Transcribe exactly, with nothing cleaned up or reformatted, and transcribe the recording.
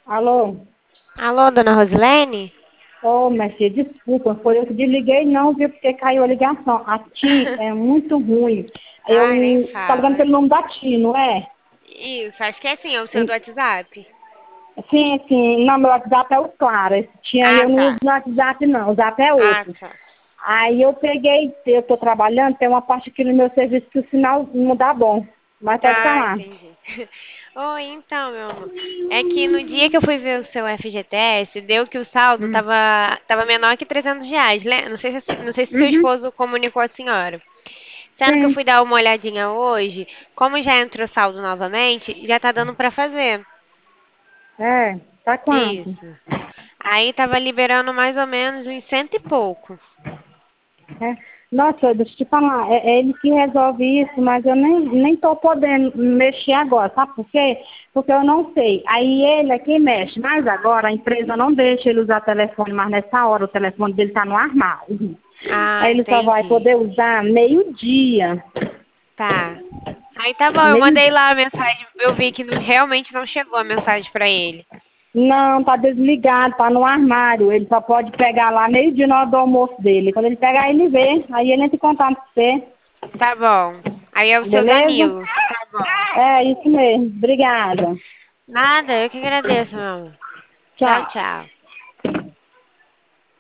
Alô? Alô, dona Rosilene? Ô, minha filha, desculpa, foi eu que desliguei não, viu, porque caiu a ligação. A Ti é muito ruim. Ai, nem Eu, tá ligando fala. pelo nome da Ti, não é? Isso, acho que é assim, é o seu do WhatsApp. Sim, sim, não, meu WhatsApp é o Claro. Esse Ti aí Ah, eu não uso tá. no WhatsApp não, o WhatsApp é Ah, outro. tá. Aí eu peguei, eu tô trabalhando, tem uma parte aqui no meu serviço que o sinal não dá bom. Mas pode Ah, falar. entendi. Oi, então, meu amor. É que no dia que eu fui ver o seu F G T S, deu que o saldo Hum. tava, tava menor que trezentos reais, né? Não sei se, não sei se seu Uhum, esposo comunicou a senhora. Sendo que eu sim. fui dar uma olhadinha hoje, como já entrou saldo novamente, já tá dando pra fazer. É, tá quanto? Isso. Aí tava liberando mais ou menos uns cento e pouco. É. Nossa, deixa eu te falar, é, é ele que resolve isso, mas eu nem, nem tô podendo mexer agora, sabe por quê? Porque eu não sei. Aí ele é quem mexe, mas agora a empresa não deixa ele usar telefone mais nessa hora, o telefone dele tá no armário. Ah, Aí ele só vai entendi. poder usar meio-dia. Tá. Aí tá bom, eu mandei Meio-dia. lá a mensagem, eu vi que não- realmente não chegou a mensagem pra ele. Não, tá desligado, tá no armário. Ele só pode pegar lá meio-dia na hora do almoço dele. Quando ele pegar, ele vê. Aí ele entra em contato com você. Tá bom. Aí é o seu Beleza? Danilo. Tá bom. É, isso mesmo. Obrigada. Nada, eu que agradeço, meu amor. Tchau, Tchau. tchau.